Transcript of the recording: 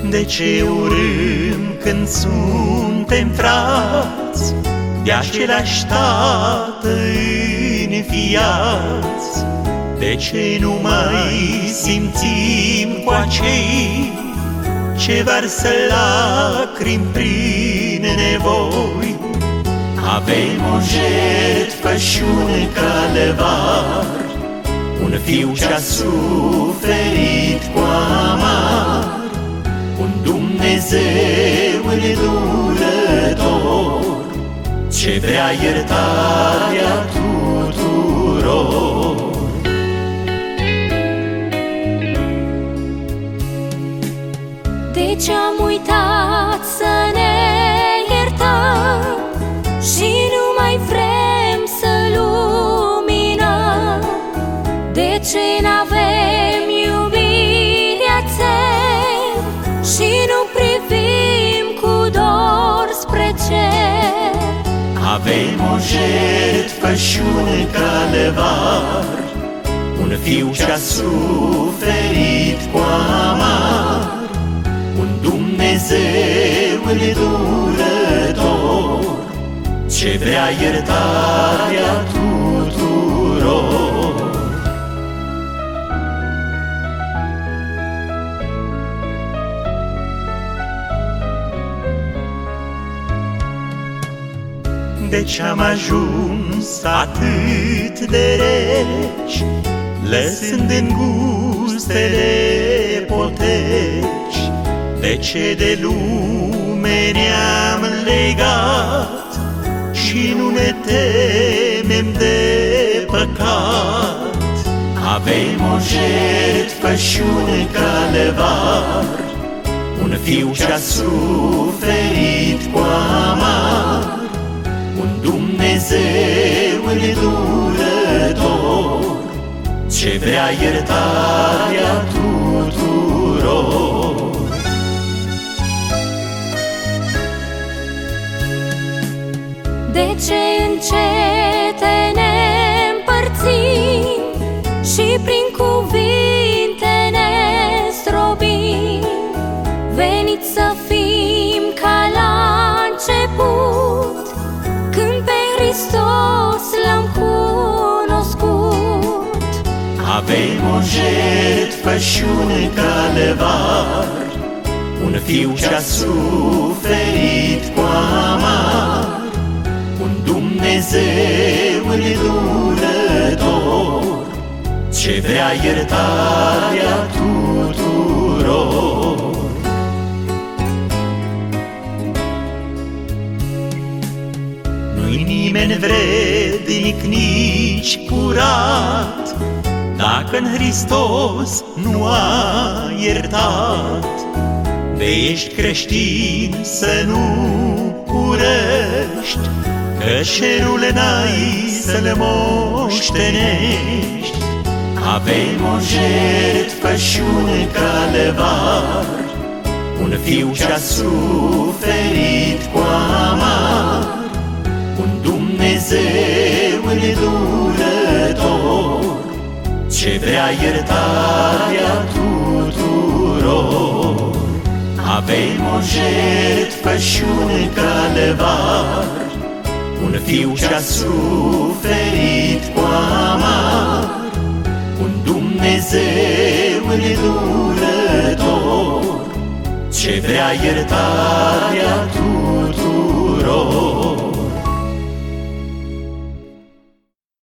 De ce urâm când suntem frați de același Tată înfiați? De ce nu mai simțim cu acei ce varsă lacrimi prin nevoi? Avem o jertfă și un calvar, un fiu ce-a suferit cu amar, un Dumnezeu îndurător, ce vrea iertarea tuturor. De ce am uitat să ne iertăm și nu mai vrem să luminăm? De ce n-avem iubirea țel și nu privim cu dor spre cer? Avem o jertfă și un calvar, un fiu ce-a suferit cu amar, un Dumnezeu îndurător, ce vrea iertarea tuturor. De ce am ajuns atât de reci, lăsând în gustele poteci? De ce de lume ne-am legat și nu ne temem de păcat? Avem o jertfă și un calvar, un fiu ce-a suferit cu amar, un Dumnezeu îndurător, ce vrea iertarea tuturor. De ce încete ne împărțim și prin cuvinte ne zdrobim? Veniți să fim ca la început, când pe Hristos l-am cunoscut. Avem o jertfă și un calvar, un fiu ce-a suferit cu amar, un Dumnezeu îndurător, ce vrea iertarea tuturor. Nu-i nimeni vrednic, nici curat, dacă în Hristos nu a iertat. De ești creștin să nu urăști, că cerul n-ai să-l moștenești. Avem o jertfă și un calvar, un fiu ce-a suferit cu amar, un Dumnezeu îndurător, ce vrea iertarea tuturor. Avem o jertfă și un calvar, un fiu ce-a suferit cu amar, un Dumnezeu îndurător, ce vrea iertarea tuturor.